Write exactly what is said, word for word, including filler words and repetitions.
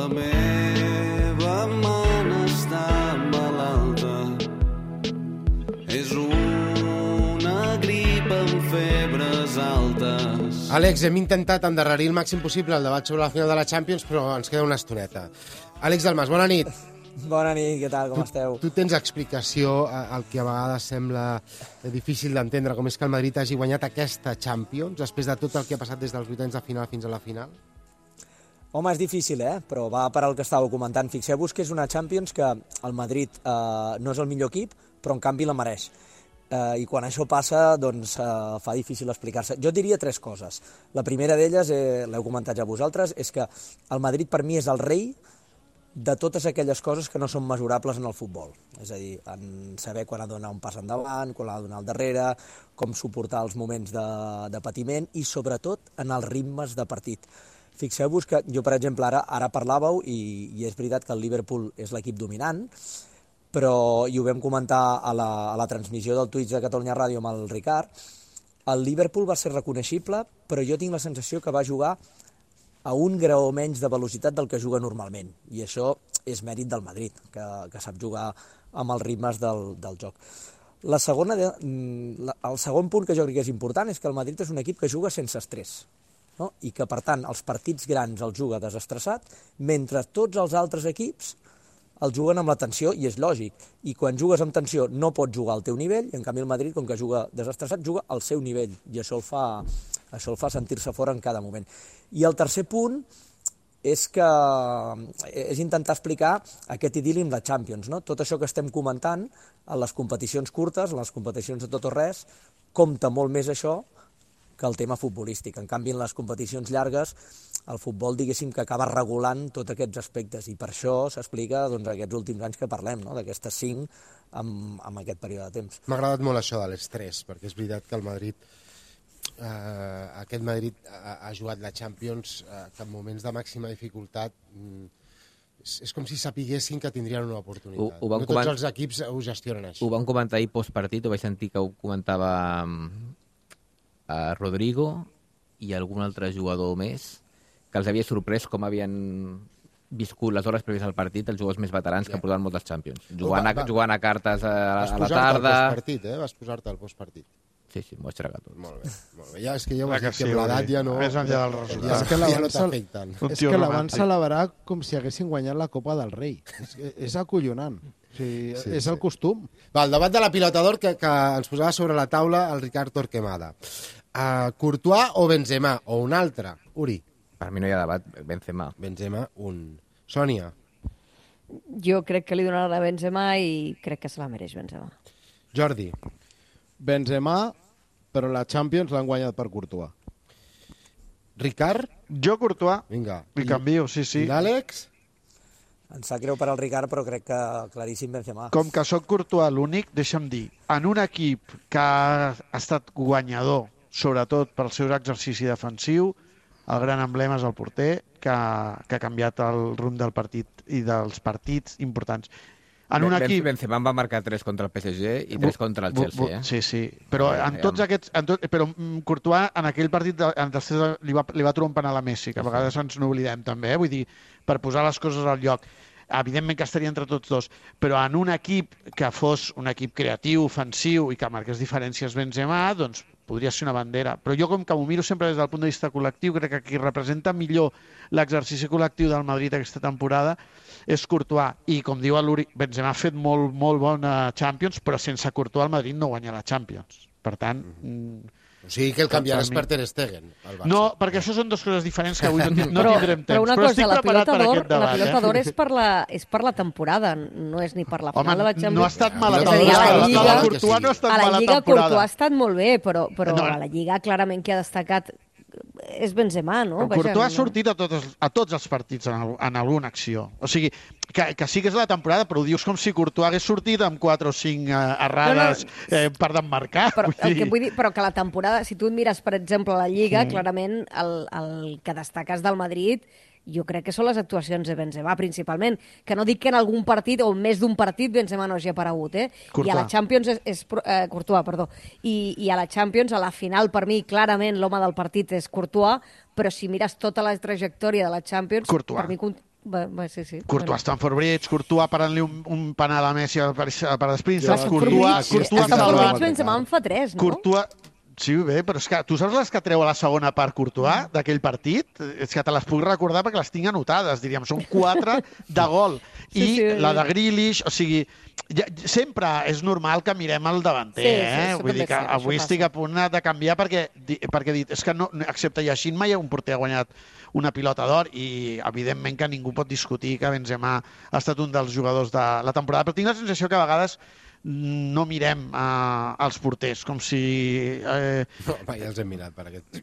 la meva mana està malalta. És una grip amb febres altes. Àlex, hem intentat endarrerir el màxim possible el debat sobre la final de la Champions, però ens queda una estoneta. Àlex Dalmas, bona nit. Bona nit, què tal, com esteu? Tu tens explicació al que a vegades sembla difícil d'entendre, com és que el Madrid hagi guanyat aquesta Champions, després de tot el que ha passat des dels vuitens de final fins a la final? Home, és difícil, eh? Però va per al que estàveu comentant. Fixeu-vos que és una Champions que el Madrid eh, no és el millor equip, però en canvi la mereix. Eh, I quan això passa, doncs eh, fa difícil explicar-se. Jo diria tres coses. La primera d'elles, eh, l'heu comentat ja vosaltres, és que el Madrid per mi és el rei de totes aquelles coses que no són mesurables en el futbol. És a dir, en saber quan ha de donar un pas endavant, quan ha de donar al darrere, com suportar els moments de, de patiment i, sobretot, en els ritmes de partit. Fixeu-vos que jo, per exemple, ara ara parlàveu, i, i és veritat que el Liverpool és l'equip dominant, però, i ho vam comentar a la, a la transmissió del Twitch de Catalunya Ràdio amb el Ricard, el Liverpool va ser reconeixible, però jo tinc la sensació que va jugar a un graó menys de velocitat del que juga normalment. I això és mèrit del Madrid, que, que sap jugar amb els ritmes del, del joc. La segona, la, el segon punt que jo crec que és important és que el Madrid és un equip que juga sense estrès, no? I que, per tant, els partits grans els juga desestressat, mentre tots els altres equips el juguen amb la tensió, i és lògic. I quan jugues amb tensió no pots jugar al teu nivell, i en canvi el Madrid, com que juga desestressat, juga al seu nivell, i això el fa, això el fa sentir-se fora en cada moment. I el tercer punt és que és intentar explicar aquest idili amb la Champions, no? Tot això que estem comentant, en les competicions curtes, en les competicions de tot o res, compta molt més això que el tema futbolístic. En canvi, en les competicions llargues, el futbol, diguéssim, que acaba regulant tots aquests aspectes, i per això s'explica doncs, aquests últims anys que parlem, no? D'aquestes cinc amb, amb aquest període de temps. M'ha agradat molt això de l'estrès, perquè és veritat que el Madrid, eh, aquest Madrid ha, ha jugat la Champions eh, que en moments de màxima dificultat mm, és, és com si sapiguessin que tindrien una oportunitat. Ho, ho no coment... tots els equips ho gestionen així. Ho vam comentar ahir postpartit, ho vaig sentir que ho comentava a Rodrigo i algun altre jugador més, que els havia sorprès com havien viscut les hores prèvies al partit els jugadors més veterans yeah. que portaven moltes Champions. Jugant, va, va. a, jugant a cartes a, a la tarda... Vas posar-te al postpartit, eh? Vas posar-te al postpartit. Sí, sí, m'ho vaig tragar tot. Molt bé, molt bé. Ja, és que ja ho has dit, sí, que l'edat ja no... Més enllà del resultat. Ja, és que ja no t'afecten. Un És que la van romàntic. celebrar com si haguessin guanyat la Copa del Rei. És, és acollonant. O sigui, Sí, és sí. el costum. Va, el debat de la pilota d'or que, que ens posava sobre la taula el Ricard Torquemada. Uh, Courtois o Benzema? O un altre? Uri. Per mi no hi ha debat, Benzema. Benzema, un. Sònia. Jo crec que li donarà a Benzema i crec que se la mereix Benzema. Jordi. Benzema, però la Champions l'han guanyat per Courtois. Ricard. Jo, Courtois, Vinga. li canvio, sí, sí. I l'Àlex? Em sap greu per al Ricard, però crec que claríssim Benzema. Com que sóc Courtois l'únic, deixa'm dir, en un equip que ha estat guanyador, sobretot pel seu exercici defensiu, el gran emblema és el porter, que ha, que ha canviat el rumb del partit i dels partits importants. En un Ben- equip... Benzema en va marcar tres contra el P S G i tres contra el Bu- Chelsea, bu- eh? Sí, sí, però Ja, en ja. tots aquests... En tot, però mm, Courtois en aquell partit de, en després li va, li va trobar un penal a Messi, que a vegades ens n'oblidem també, eh? Vull dir, per posar les coses al lloc. Evidentment que estaria entre tots dos, però en un equip que fos un equip creatiu, ofensiu i que marqués diferències Benzema, doncs podria ser una bandera. Però jo, com que m'ho miro sempre des del punt de vista col·lectiu, crec que qui representa millor l'exercici col·lectiu del Madrid aquesta temporada és Courtois. I, com diu l'Uri, Benzema ha fet molt, molt bona Champions, però sense Courtois el Madrid no guanya la Champions. Per tant... Mm, O sigui que el canviaràs Per mi. per Ter Stegen, al Barça. no, perquè això són dues coses diferents que avui no, ti- no però, tindrem temps. però una però cosa, estic la preparat pilota per d'or aquest debat. la pilota d'or eh? és, per la, és per la temporada, no és ni per la Home, final de la Champions. no ha estat mala És a dir, temporada. a la Lliga- Courtois no ha estat A la mala Lliga temporada. Courtois ha estat molt bé, però, però No. a la Lliga clarament qui ha destacat és Benzema, no? Però Courtois ha sortit a tots, a tots els partits en, el, en alguna acció. O sigui, que, que sí que és la temporada, però ho dius com si Courtois hagués sortit amb quatre o cinc eh, errades No, eh, per d'emmarcar. Però, Vull el dir- que vull dir, però que la temporada, si tu et mires, per exemple, la Lliga, Mm. clarament el, el que destaques del Madrid jo crec que són les actuacions de Benzema, principalment. Que no dic que en algun partit, o en més d'un partit, Benzema no hagi aparegut, eh? Courtois. I a la Champions és... és eh, Courtois, perdó. I, I a la Champions, a la final, per mi, clarament, l'home del partit és Courtois, però si mires tota la trajectòria de la Champions, Courtois. per mi con- Va, va, sí, sí. Courtois a Stamford Bridge, Courtois parant-li un, un penal a Messi per, per desprins, Jo- Courtois, Courtois- Courtois Stamford salvant... Bridge Benzema en fa tres, no? Courtois... Sí, bé, però és que tu saps les que treu a la segona part Courtois d'aquell partit? És que te les puc recordar perquè les tinc anotades, diríem. Són quatre de gol. I Sí, sí. la de Grealish, o sigui, ja, sempre és normal que mirem el davanter, Sí, sí, eh? això Vull també dir que és cert, avui això estic passa. a punt de canviar perquè, di- perquè he dit, és que no, excepte Yashin mai un porter ha guanyat una pilota d'or i evidentment que ningú pot discutir que Benzema ha estat un dels jugadors de la temporada, però tinc la sensació que a vegades no mirem uh, els porters, com si... Eh, No, home, ja els hem mirat per aquest...